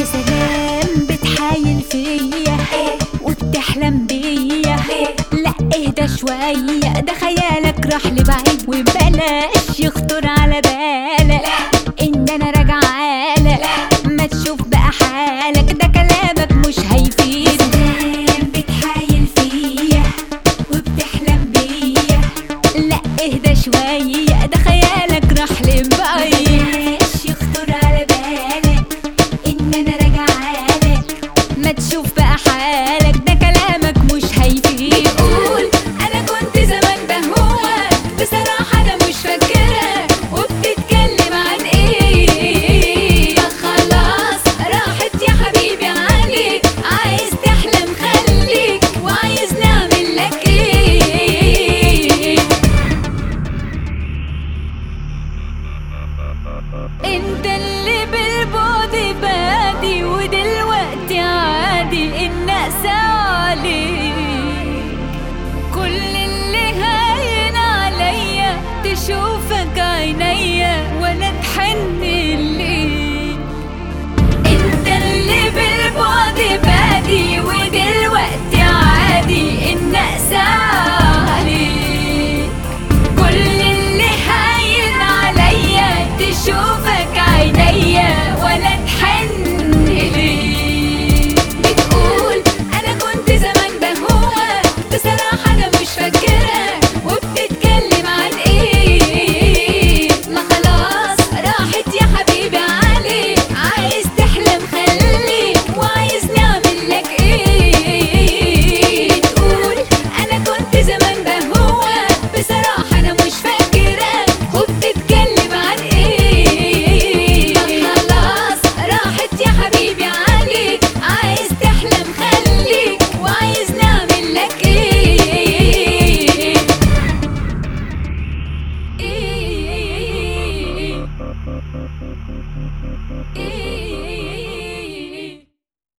يا سلام بتحايل فيا وبتحلم بيا، لا اهدى شوية ده خيالك راح لبعيد، وبلاش يخطر على بالك ان انا راجعالك، ما تشوف بقى حالك ده كلامك مش هيفيد. يا سلام بتحايل فيا وبتحلم بيا، لا اهدى شوية ده خيالك راح لبعيد، بلاش يخطر على بالك ان انا